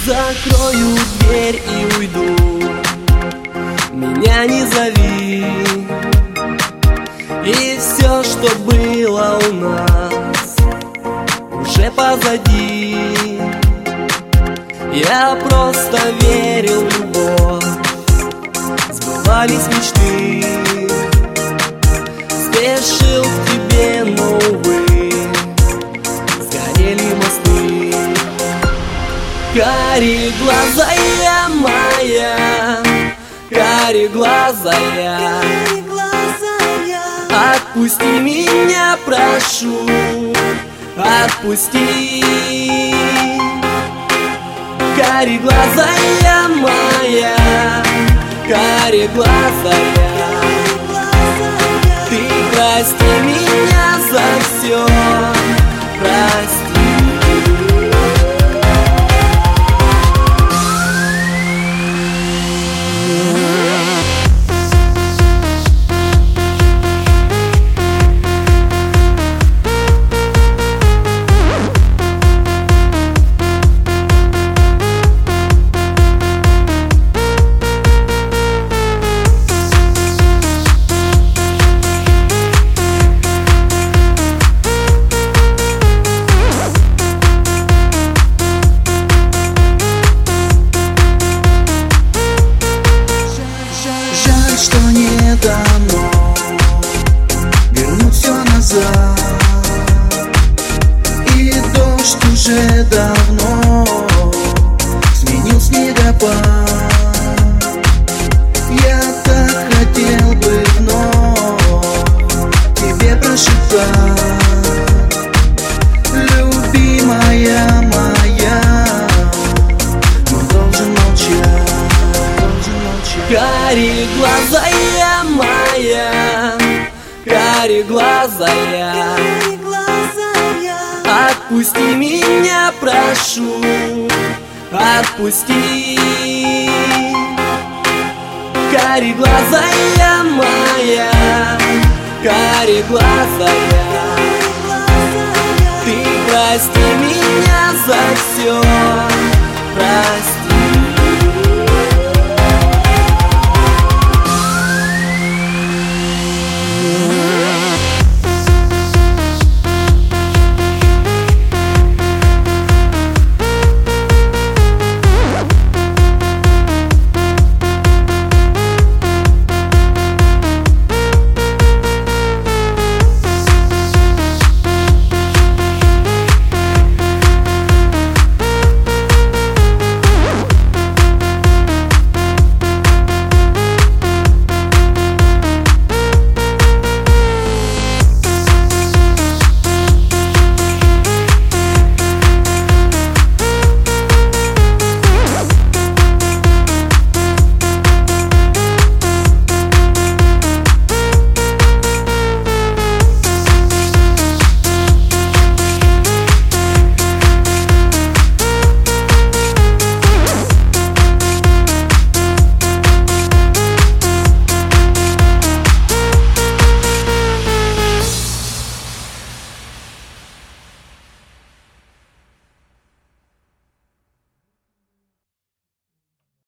Закрою дверь и уйду, меня не зови. И все, что было у нас, уже позади. Я просто верил в любовь, сбывались мечты. Спешил к тебе, но, увы, сгорели мосты. Кареглазая моя, кареглазая, отпусти меня, прошу, отпусти. Кареглазая моя, кареглазая, ты прости меня за все, прости. Что не дано вернуть все назад, и дождь уже давно сменил снегопад. Я так хотел бы вновь тебе прошептать: любимая моя, но должен молчать. Кареглазая моя, кареглазая, отпусти меня, прошу, отпусти. Кареглазая моя, кареглазая, ты прости меня за все.